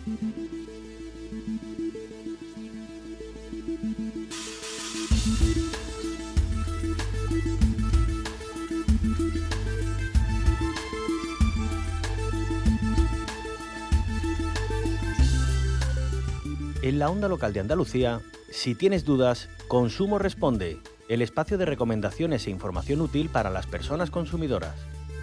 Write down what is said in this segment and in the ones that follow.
En la onda local de Andalucía, si tienes dudas, Consumo Responde, el espacio de recomendaciones e información útil para las personas consumidoras.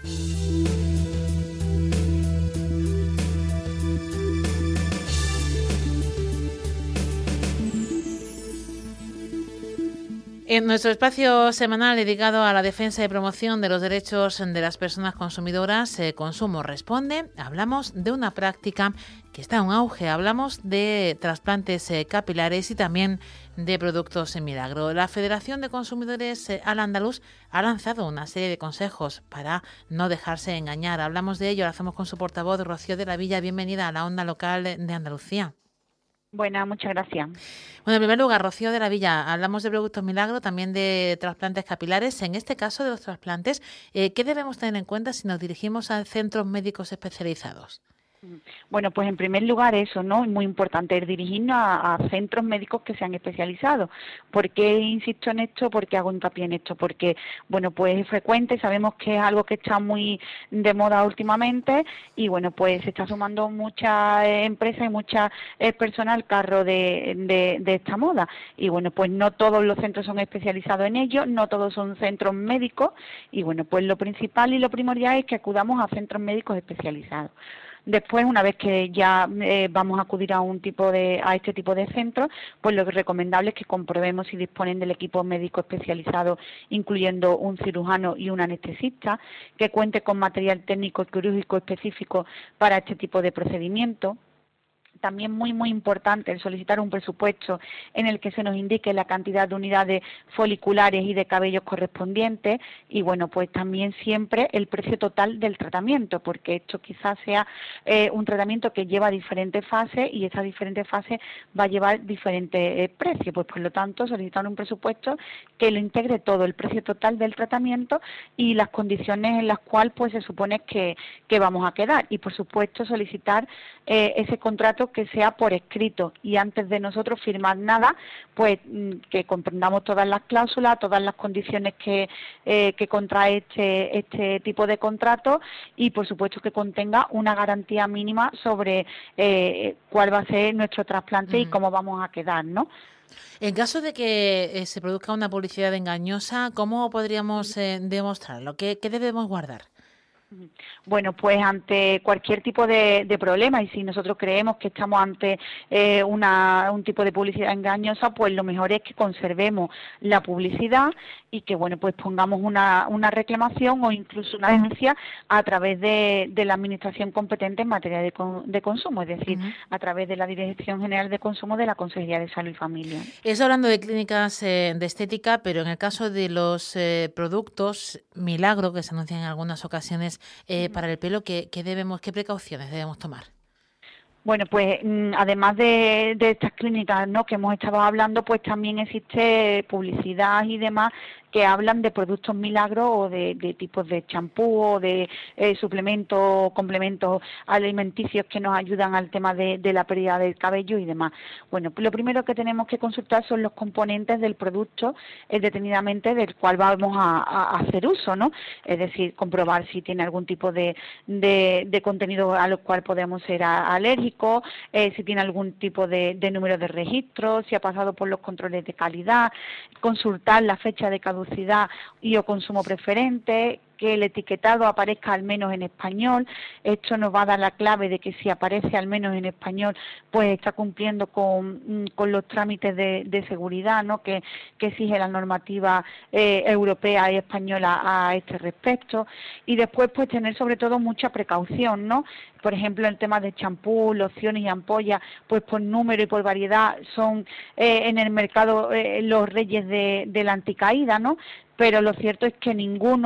En nuestro espacio semanal dedicado a la defensa y promoción de los derechos de las personas consumidoras, Consumo Responde, hablamos de una práctica que está en auge. Hablamos de trasplantes capilares y también de productos en milagro. La Federación de Consumidores Al-Andalus ha lanzado una serie de consejos para no dejarse engañar. Hablamos de ello, lo hacemos con su portavoz, Rocío de la Villa. Bienvenida a la onda local de Andalucía. Buenas, muchas gracias. Bueno, en primer lugar, Rocío de la Villa, hablamos de productos milagro, también de trasplantes capilares. En este caso de los trasplantes, ¿qué debemos tener en cuenta si nos dirigimos a centros médicos especializados? Bueno, pues en primer lugar eso, ¿no? Es muy importante el dirigirnos a centros médicos que sean especializados. ¿Por qué insisto en esto? ¿Por qué hago hincapié en esto? Porque, bueno, pues es frecuente, sabemos que es algo que está muy de moda últimamente y, bueno, pues se está sumando muchas empresas y muchas personas al carro de esta moda. Y, bueno, pues no todos los centros son especializados en ello, no todos son centros médicos y, bueno, pues lo principal y lo primordial es que acudamos a centros médicos especializados. Después, una vez que ya vamos a acudir a este tipo de centros, pues lo recomendable es que comprobemos si disponen del equipo médico especializado, incluyendo un cirujano y un anestesista, que cuente con material técnico y quirúrgico específico para este tipo de procedimiento. También muy importante el solicitar un presupuesto en el que se nos indique la cantidad de unidades foliculares y de cabellos correspondientes y, bueno, pues también siempre el precio total del tratamiento, porque esto quizás sea un tratamiento que lleva diferentes fases y esta diferente fase va a llevar diferentes precios. Pues, por lo tanto, solicitar un presupuesto que lo integre todo, el precio total del tratamiento y las condiciones en las cuales pues se supone que vamos a quedar. Y, por supuesto, solicitar ese contrato que sea por escrito y antes de nosotros firmar nada, pues que comprendamos todas las cláusulas, todas las condiciones que contrae este tipo de contrato y por supuesto que contenga una garantía mínima sobre cuál va a ser nuestro trasplante y cómo vamos a quedar, ¿no? En caso de que se produzca una publicidad engañosa, ¿cómo podríamos demostrarlo? ¿Qué debemos guardar? Bueno, pues ante cualquier tipo de problema y si nosotros creemos que estamos ante un tipo de publicidad engañosa, pues lo mejor es que conservemos la publicidad y que, bueno, pues pongamos una reclamación o incluso una denuncia a través de la Administración competente en materia de consumo, es decir, a través de la Dirección General de Consumo de la Consejería de Salud y Familia. Eso hablando de clínicas de estética, pero en el caso de los productos milagro que se anuncian en algunas ocasiones para el pelo, ¿qué precauciones debemos tomar? Bueno, pues además de estas clínicas, ¿no?, que hemos estado hablando, pues también existe publicidad y demás que hablan de productos milagros o de tipos de champú o de suplementos, complementos alimenticios que nos ayudan al tema de la pérdida del cabello y demás. Bueno, pues lo primero que tenemos que consultar son los componentes del producto detenidamente del cual vamos a hacer uso, ¿no? Es decir, comprobar si tiene algún tipo de contenido a lo cual podemos ser alérgicos, si tiene algún tipo de número de registro, si ha pasado por los controles de calidad, consultar la fecha de caducidad y o consumo preferente, que el etiquetado aparezca al menos en español. Esto nos va a dar la clave de que si aparece al menos en español, pues está cumpliendo con los trámites de seguridad, ¿no?, que exige la normativa europea y española a este respecto. Y después, pues tener sobre todo mucha precaución, ¿no? Por ejemplo, el tema de champú, lociones y ampollas, pues por número y por variedad son en el mercado los reyes de la anticaída, ¿no? Pero lo cierto es que ninguno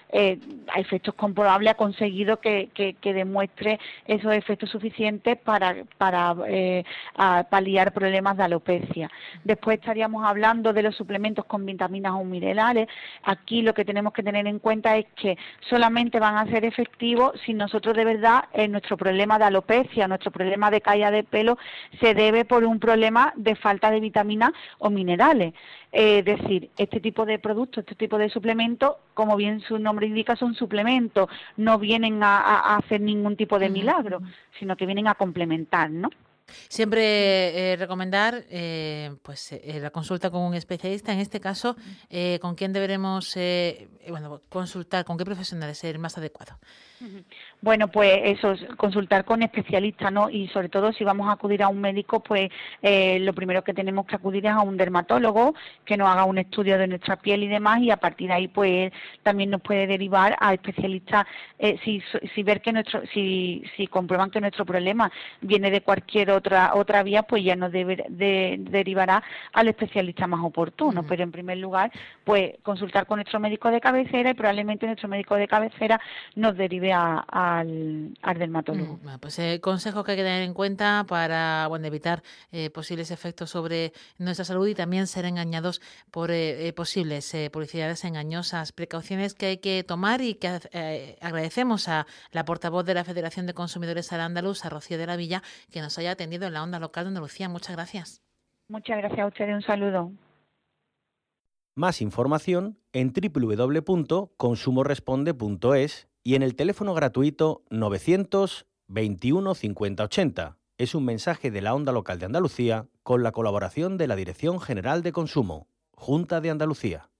a efectos comprobables ha conseguido que demuestre esos efectos suficientes para paliar problemas de alopecia. Después estaríamos hablando de los suplementos con vitaminas o minerales. Aquí lo que tenemos que tener en cuenta es que solamente van a ser efectivos si nosotros de verdad nuestro problema de alopecia, nuestro problema de caída de pelo se debe por un problema de falta de vitaminas o minerales. Es decir, este tipo de productos, este tipo de suplementos, como bien su nombre indica, son suplementos, no vienen a hacer ningún tipo de milagro, sino que vienen a complementar, ¿no? Siempre recomendar la consulta con un especialista. En este caso, ¿con quién deberemos consultar? ¿Con qué profesional es el más adecuado? Bueno, pues eso, consultar con especialistas, ¿no? Y sobre todo si vamos a acudir a un médico, pues lo primero que tenemos que acudir es a un dermatólogo que nos haga un estudio de nuestra piel y demás, y a partir de ahí pues también nos puede derivar a especialistas si ver que si comprueban que nuestro problema viene de cualquier otra vía, pues ya nos derivará al especialista más oportuno. Pero en primer lugar, pues consultar con nuestro médico de cabecera, y probablemente nuestro médico de cabecera nos derive al dermatólogo. Pues consejos que hay que tener en cuenta para evitar posibles efectos sobre nuestra salud y también ser engañados por posibles publicidades engañosas. Precauciones que hay que tomar y que agradecemos a la portavoz de la Federación de Consumidores Al-Ándalus, a Rocío de la Villa, que nos haya atendido en la Onda Local de Andalucía. Muchas gracias. Muchas gracias a ustedes. Un saludo. Más información en www.consumoresponde.es y en el teléfono gratuito 921 50 80. Es un mensaje de la Onda Local de Andalucía con la colaboración de la Dirección General de Consumo, Junta de Andalucía.